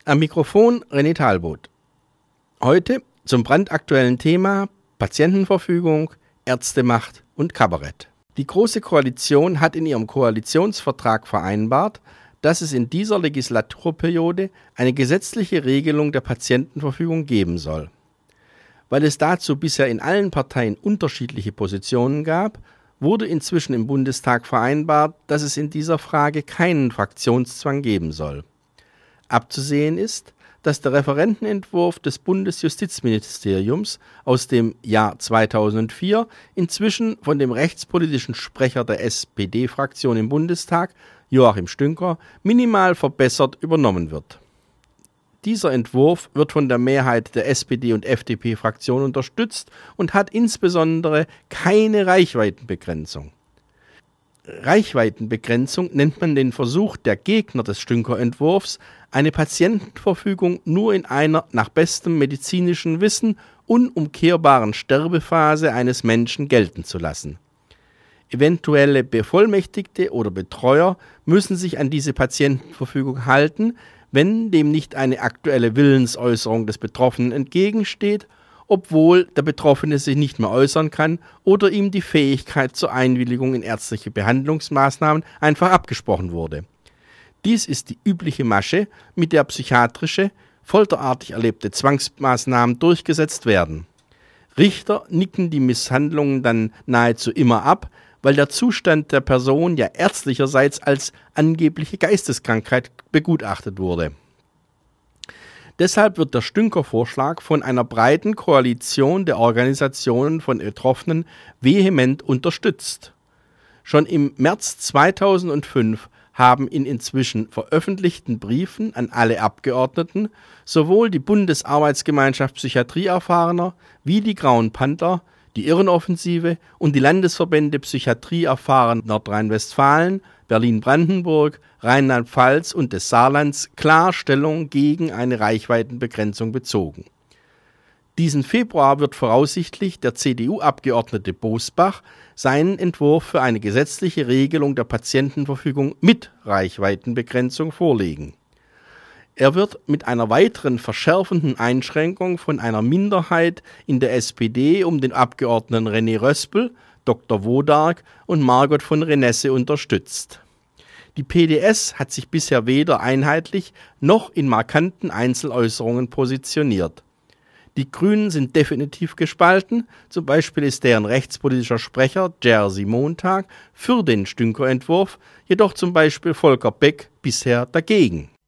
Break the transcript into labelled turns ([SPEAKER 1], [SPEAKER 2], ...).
[SPEAKER 1] Am Mikrofon René Talbot. Heute zum brandaktuellen Thema Patientenverfügung, Ärztemacht und Kabarett. Die Große Koalition hat in ihrem Koalitionsvertrag vereinbart, dass es in dieser Legislaturperiode eine gesetzliche Regelung der Patientenverfügung geben soll. Weil es dazu bisher in allen Parteien unterschiedliche Positionen gab, wurde inzwischen im Bundestag vereinbart, dass es in dieser Frage keinen Fraktionszwang geben soll. Abzusehen ist, dass der Referentenentwurf des Bundesjustizministeriums aus dem Jahr 2004 inzwischen von dem rechtspolitischen Sprecher der SPD-Fraktion im Bundestag, Joachim Stünker, minimal verbessert übernommen wird. Dieser Entwurf wird von der Mehrheit der SPD- und FDP-Fraktion unterstützt und hat insbesondere keine Reichweitenbegrenzung. Reichweitenbegrenzung nennt man den Versuch der Gegner des Stünker-Entwurfs, eine Patientenverfügung nur in einer nach bestem medizinischen Wissen unumkehrbaren Sterbephase eines Menschen gelten zu lassen. Eventuelle Bevollmächtigte oder Betreuer müssen sich an diese Patientenverfügung halten, wenn dem nicht eine aktuelle Willensäußerung des Betroffenen entgegensteht, obwohl der Betroffene sich nicht mehr äußern kann oder ihm die Fähigkeit zur Einwilligung in ärztliche Behandlungsmaßnahmen einfach abgesprochen wurde. Dies ist die übliche Masche, mit der psychiatrische, folterartig erlebte Zwangsmaßnahmen durchgesetzt werden. Richter nicken die Misshandlungen dann nahezu immer ab, weil der Zustand der Person ja ärztlicherseits als angebliche Geisteskrankheit begutachtet wurde. Deshalb wird der Stünker-Vorschlag von einer breiten Koalition der Organisationen von Betroffenen vehement unterstützt. Schon im März 2005 haben in inzwischen veröffentlichten Briefen an alle Abgeordneten sowohl die Bundesarbeitsgemeinschaft Psychiatrieerfahrener wie die Grauen Panther, die Irrenoffensive und die Landesverbände Psychiatrieerfahren Nordrhein-Westfalen, Berlin-Brandenburg, Rheinland-Pfalz und des Saarlands klar Stellung gegen eine Reichweitenbegrenzung bezogen. Diesen Februar wird voraussichtlich der CDU-Abgeordnete Bosbach seinen Entwurf für eine gesetzliche Regelung der Patientenverfügung mit Reichweitenbegrenzung vorlegen. Er wird mit einer weiteren verschärfenden Einschränkung von einer Minderheit in der SPD um den Abgeordneten René Röspel, Dr. Wodarg und Margot von Renesse unterstützt. Die PDS hat sich bisher weder einheitlich noch in markanten Einzeläußerungen positioniert. Die Grünen sind definitiv gespalten, zum Beispiel ist deren rechtspolitischer Sprecher Jerzy Montag für den Stünker-Entwurf, jedoch zum Beispiel Volker Beck bisher dagegen.